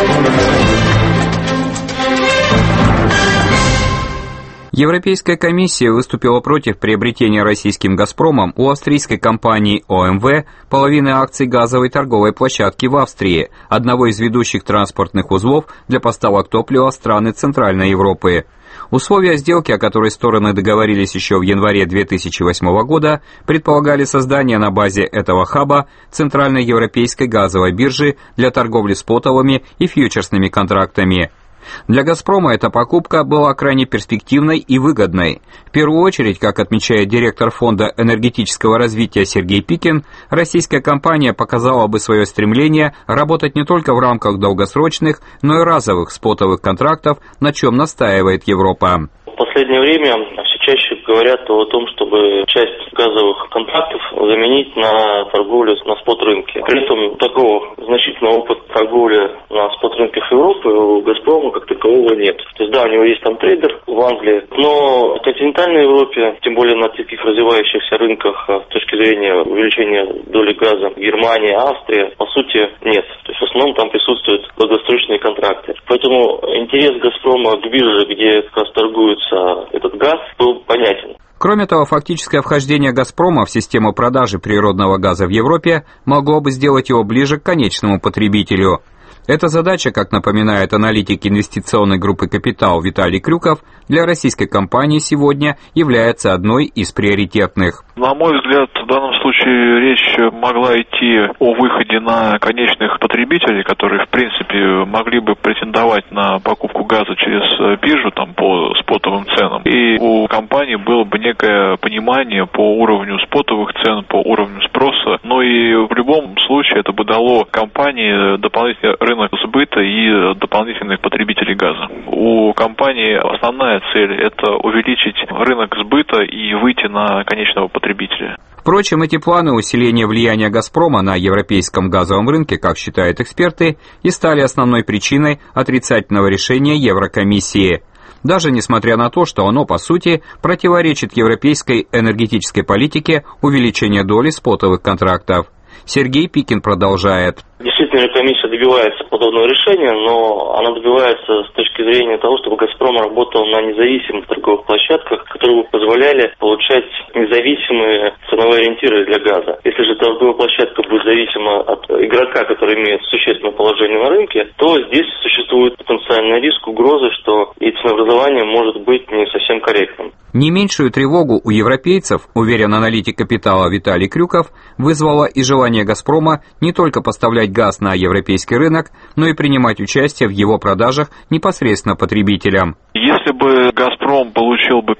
Европейская комиссия выступила против приобретения российским «Газпромом» у австрийской компании ОМВ половины акций газовой торговой площадки в Австрии, одного из ведущих транспортных узлов для поставок топлива в страны Центральной Европы. Условия сделки, о которой стороны договорились еще в январе 2008 года, предполагали создание на базе этого хаба Центральной европейской газовой биржи для торговли спотовыми и фьючерсными контрактами. Для «Газпрома» эта покупка была крайне перспективной и выгодной. В первую очередь, как отмечает директор Фонда энергетического развития Сергей Пикин, российская компания показала бы свое стремление работать не только в рамках долгосрочных, но и разовых спотовых контрактов, на чем настаивает Европа. В последнее время все чаще говорят о том, чтобы часть газовых контрактов заменить на торговлю на спот-рынке. При этом такого значительного опыта торговли на спот-рынках Европы у «Газпрома» как такового нет. То есть, да, у него есть там трейдер в Англии, но в континентальной Европе, тем более на таких развивающихся рынках с точки зрения увеличения доли газа, Германия, Австрия, по сути, нет. То есть, в основном там присутствуют долгосрочные контракты. Поэтому интерес «Газпрома» к бирже, где как раз торгуется этот газ, был понятен. Кроме того, фактическое вхождение «Газпрома» в систему продажи природного газа в Европе могло бы сделать его ближе к конечному потребителю. Эта задача, как напоминает аналитик инвестиционной группы «Капитал» Виталий Крюков, для российской компании сегодня является одной из приоритетных. На мой взгляд, в данном случае речь могла идти о выходе на конечных потребителей, которые, в принципе, могли бы претендовать на покупку газа через биржу там, по спотовым ценам. И у компании было бы некое понимание по уровню спотовых цен, по уровню спроса. Но и в любом случае это бы дало компании дополнительный рынок сбыта и дополнительных потребителей газа. У компании основная цель – это увеличить рынок сбыта и выйти на конечного потребителя. Впрочем, эти планы усиления влияния «Газпрома» на европейском газовом рынке, как считают эксперты, и стали основной причиной отрицательного решения Еврокомиссии. Даже несмотря на то, что оно, по сути, противоречит европейской энергетической политике увеличения доли спотовых контрактов. Сергей Пикин продолжает. Действительно, комиссия добивается подобного решения, но она добивается с точки зрения того, чтобы «Газпром» работал на независимых торговых площадках, которые бы позволяли получать независимые ценовые ориентиры для газа. Если же торговая площадка будет зависима от игрока, который имеет существенное положение на рынке, то здесь существует потенциальный риск, угрозы, что и ценообразование может быть не совсем корректным. Не меньшую тревогу у европейцев, уверен аналитик «Капитала» Виталий Крюков, вызвало и желание «Газпрома» не только поставлять газ на европейский рынок, но и принимать участие в его продажах непосредственно потребителям. Если бы «Газпром» получил бы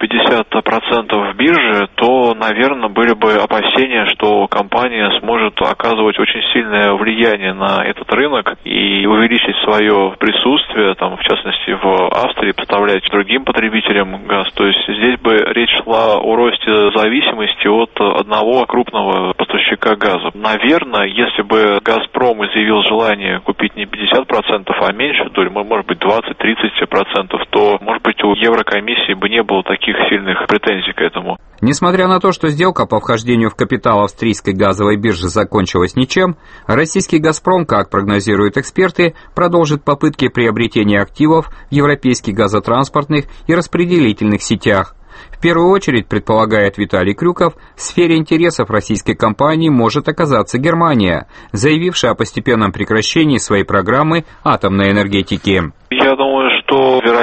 50% биржи, то, наверное, были бы опасения, что компания сможет оказывать очень сильное влияние на этот рынок и увеличить свое присутствие, там, в частности, в Австрии, поставлять другим потребителям газ. То есть здесь бы речь шла о росте зависимости от одного крупного поставщика газа. Наверное, если бы «Газпром» изъявил желание купить не 50%, а меньше долю, может быть 20-30%, то, может быть, у Еврокомиссии бы не было таких сильных претензий к этому. Несмотря на то, что сделка по вхождению в капитал австрийской газовой биржи закончилась ничем, российский «Газпром», как прогнозируют эксперты, продолжит попытки приобретения активов в европейских газотранспортных и распределительных сетях. В первую очередь, предполагает Виталий Крюков, в сфере интересов российской компании может оказаться Германия, заявившая о постепенном прекращении своей программы атомной энергетики. Я думаю, что вероятно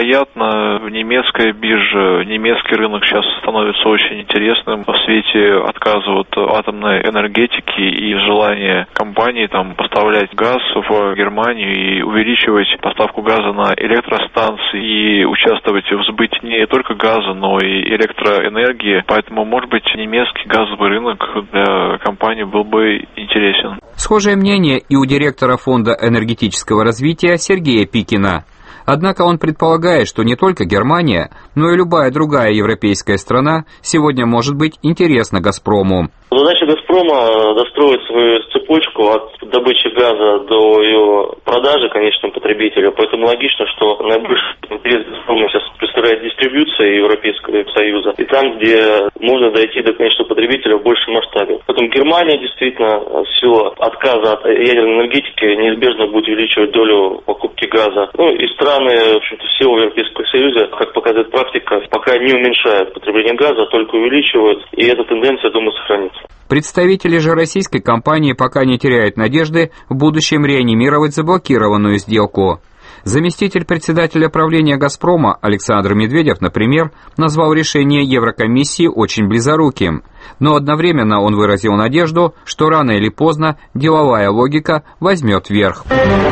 вероятно, немецкая биржа, немецкий рынок сейчас становится очень интересным в свете отказа от атомной энергетики и желания компаний там поставлять газ в Германию и увеличивать поставку газа на электростанции и участвовать в сбытии не только газа, но и электроэнергии. Поэтому, может быть, немецкий газовый рынок для компании был бы интересен. Схожее мнение и у директора Фонда энергетического развития Сергея Пикина. Однако он предполагает, что не только Германия, но и любая другая европейская страна сегодня может быть интересна «Газпрому». Задача «Газпрома» достроить свою цепочку от добычи газа до ее продажи конечному потребителю. Поэтому логично, что наибольший интерес «Газпрома» сейчас представляет дистрибьюция Европейского Союза. И там, где можно дойти до конечного потребителя в большем масштабе. Потом Германия действительно в силу отказа от ядерной энергетики неизбежно будет увеличивать долю покупки газа. И страны, в общем-то, всего Европейского Союза, как показывает практика, пока не уменьшают потребление газа, а только увеличивают. И эта тенденция, думаю, сохранится. Представители же российской компании пока не теряют надежды в будущем реанимировать заблокированную сделку. Заместитель председателя правления «Газпрома» Александр Медведев, например, назвал решение Еврокомиссии очень близоруким. Но одновременно он выразил надежду, что рано или поздно деловая логика возьмет верх.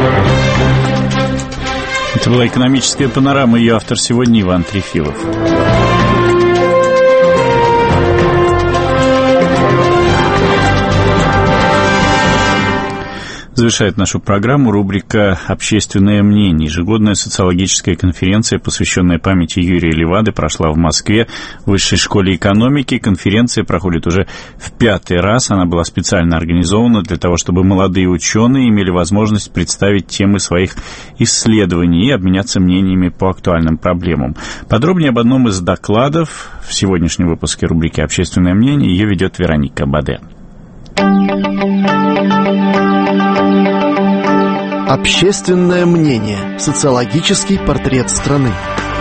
Это была экономическая панорама, ее автор сегодня Иван Трефилов. Завершает нашу программу рубрика «Общественное мнение». Ежегодная социологическая конференция, посвященная памяти Юрия Левады, прошла в Москве в Высшей школе экономики. Конференция проходит уже в 5-й раз. Она была специально организована для того, чтобы молодые ученые имели возможность представить темы своих исследований и обменяться мнениями по актуальным проблемам. Подробнее об одном из докладов в сегодняшнем выпуске рубрики «Общественное мнение» ее ведет Вероника Баде. Общественное мнение. Социологический портрет страны.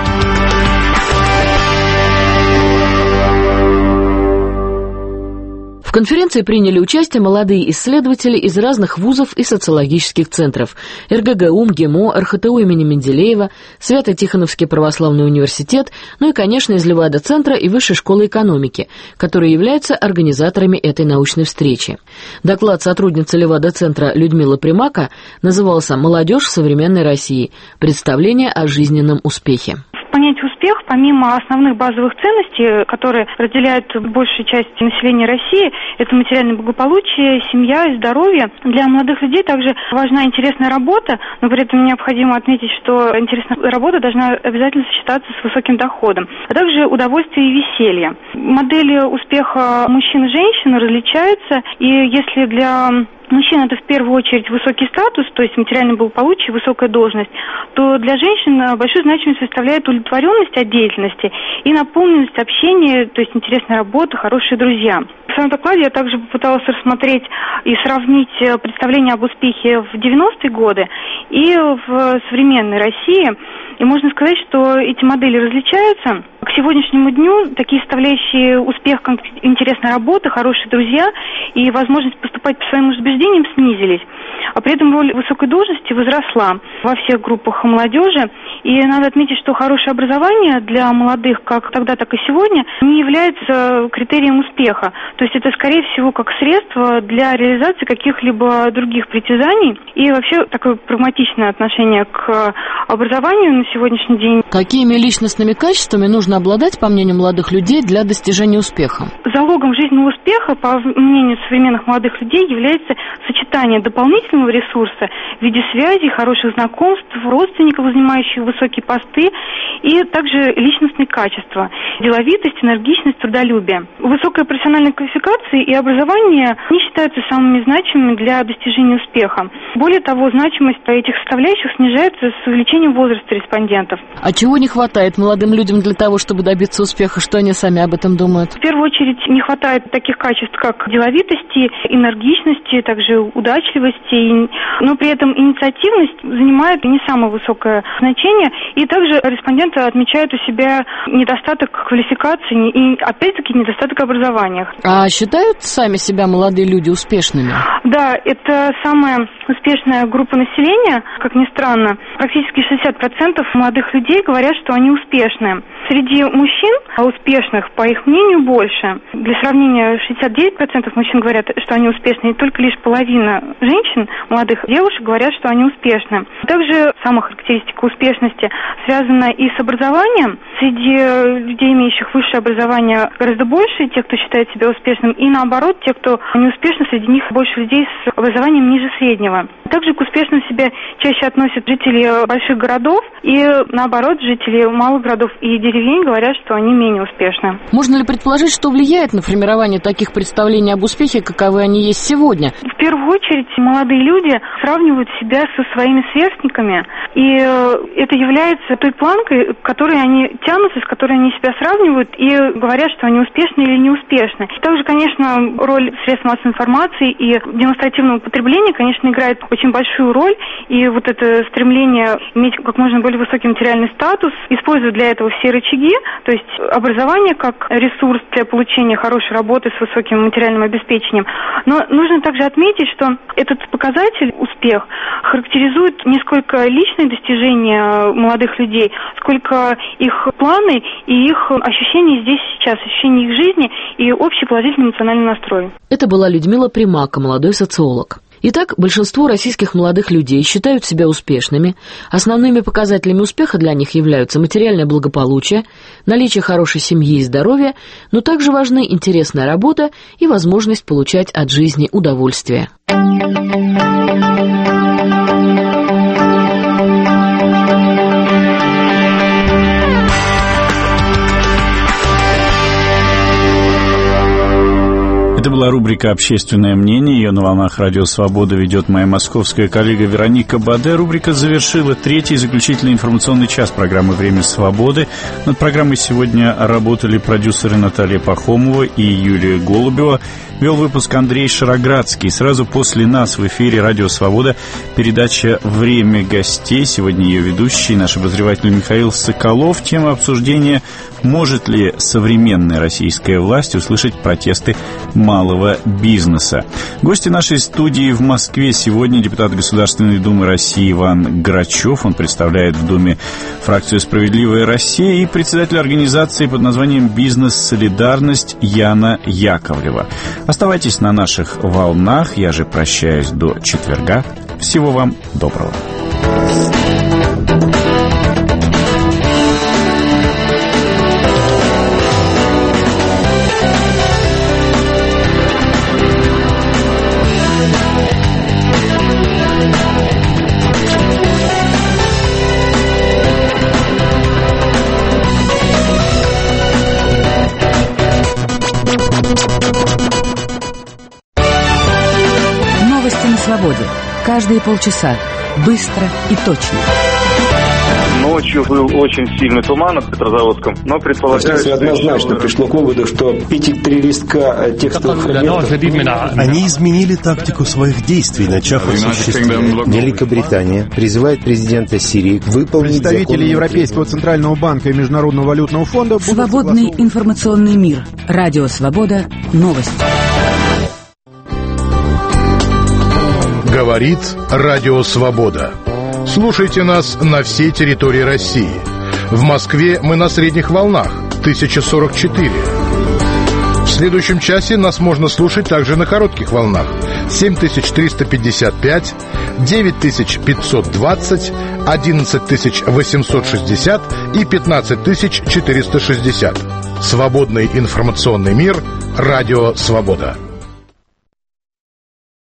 В конференции приняли участие молодые исследователи из разных вузов и социологических центров: РГГУ, МГИМО, РХТУ имени Менделеева, Свято-Тихоновский православный университет, ну и, конечно, из Левада-центра и Высшей школы экономики, которые являются организаторами этой научной встречи. Доклад сотрудницы Левада-центра Людмилы Примака назывался «Молодежь в современной России. Представление о жизненном успехе». Понятие «успех», помимо основных базовых ценностей, которые разделяют большую часть населения России, это материальное благополучие, семья и здоровье. Для молодых людей также важна интересная работа, но при этом необходимо отметить, что интересная работа должна обязательно сочетаться с высоким доходом, а также удовольствие и веселье. Модели успеха мужчин и женщин различаются, и если для мужчин это в первую очередь высокий статус, то есть материальное благополучие, высокая должность, то для женщин большую значимость представляет удовлетворенность от деятельности и наполненность общения, то есть интересная работа, хорошие друзья. В своем докладе я также попыталась рассмотреть и сравнить представление об успехе в 90-е годы и в современной России. И можно сказать, что эти модели различаются. К сегодняшнему дню такие составляющие успех, как интересная работа, хорошие друзья и возможность поступать по своим убеждениям снизились. А при этом роль высокой должности возросла во всех группах молодежи. И надо отметить, что хорошее образование для молодых, как тогда, так и сегодня, не является критерием успеха. То есть это, скорее всего, как средство для реализации каких-либо других притязаний. И вообще такое прагматичное отношение к образованию на сегодняшний день. Какими личностными качествами нужно обладать, по мнению молодых людей, для достижения успеха? Залогом жизненного успеха, по мнению современных молодых людей, является сочетание дополнительного ресурса в виде связей, хороших знакомств, родственников, занимающих высокие посты, и также личностные качества: деловитость, энергичность, трудолюбие. Высокая профессиональная квалификация и образование не считаются самыми значимыми для достижения успеха. Более того, значимость этих составляющих снижается с увеличением возраста респондентов. А чего не хватает молодым людям для того, чтобы добиться успеха? Что они сами об этом думают? В первую очередь не хватает таких качеств, как деловитости, энергичности, также удачливости, но при этом инициативность занимает не самое высокое значение, и также респонденты отмечают у себя недостаток квалификации и, опять-таки, недостаток образования. А считают сами себя молодые люди успешными? Да, это самая успешная группа населения, как ни странно. практически 60% молодых людей говорят, что они успешны. Среди мужчин успешных, по их мнению, больше. Для сравнения, 69% мужчин говорят, что они успешны, и только лишь половина женщин, молодых девушек, говорят, что они успешны. Также сама характеристика успешности связана и с образованием. Среди людей, имеющих высшее образование, гораздо больше тех, кто считает себя успешным, и наоборот, те, кто неуспешны, среди них больше людей с образованием ниже среднего. Также к успешным себя чаще относят жители больших городов, и наоборот, жители малых городов и деревень говорят, что они менее успешны. Можно ли предположить, что влияет на формирование таких представлений об успехе, каковы они есть сегодня? В первую очередь, молодые люди сравнивают себя со своими сверстниками, и это является той планкой, к которой они тянутся, с которой они себя сравнивают и говорят, что они успешны или неуспешны. Также, конечно, роль средств массовой информации и демонстративного потребления, конечно, играет очень большую роль, и вот это стремление иметь как можно более высокий материальный статус, используя для этого все рычаги, то есть образование как ресурс для получения хорошей работы с высоким материальным обеспечением. Но нужно также отметить, что этот показатель, успех, характеризует не сколько личные достижения молодых людей, сколько их планы и их ощущения здесь сейчас, ощущения их жизни и общий положительный эмоциональный настрой. Это была Людмила Примака, молодой социолог. Итак, большинство российских молодых людей считают себя успешными. Основными показателями успеха для них являются материальное благополучие, наличие хорошей семьи и здоровья, но также важны интересная работа и возможность получать от жизни удовольствие. Это была рубрика «Общественное мнение». Ее на волнах «Радио Свобода» ведет моя московская коллега Вероника Баде. Рубрика завершила третий заключительный информационный час программы «Время свободы». Над программой сегодня работали продюсеры Наталья Пахомова и Юлия Голубева. Вел выпуск Андрей Шароградский. Сразу после нас в эфире «Радио Свобода» передача «Время гостей». Сегодня ее ведущий, наш обозреватель Михаил Соколов. Тема обсуждения: может ли современная российская власть услышать протесты малого бизнеса? Гости нашей студии в Москве сегодня: депутат Государственной Думы России Иван Грачев, он представляет в Думе фракцию «Справедливая Россия», и председатель организации под названием «Бизнес-солидарность» Яна Яковлева. Оставайтесь на наших волнах. Я же прощаюсь до четверга. Всего вам доброго. Свободе. Каждые полчаса. Быстро и точно. Ночью был очень сильный туман над Петрозаводском, но предполагаю, что однозначно пришло к выводу, что эти 3 листка текстовых фрагментов... Они изменили тактику своих действий, начав осуществлять. Великобритания призывает президента Сирии выполнить... Представители Европейского Центрального банка и Международного валютного фонда... Свободный информационный мир. Радио Свобода. Новости. Говорит Радио Свобода. Слушайте нас на всей территории России. В Москве мы на средних волнах 1044. В следующем часе нас можно слушать также на коротких волнах 7355, 9520, 11860 и 15460. Свободный информационный мир. Радио Свобода.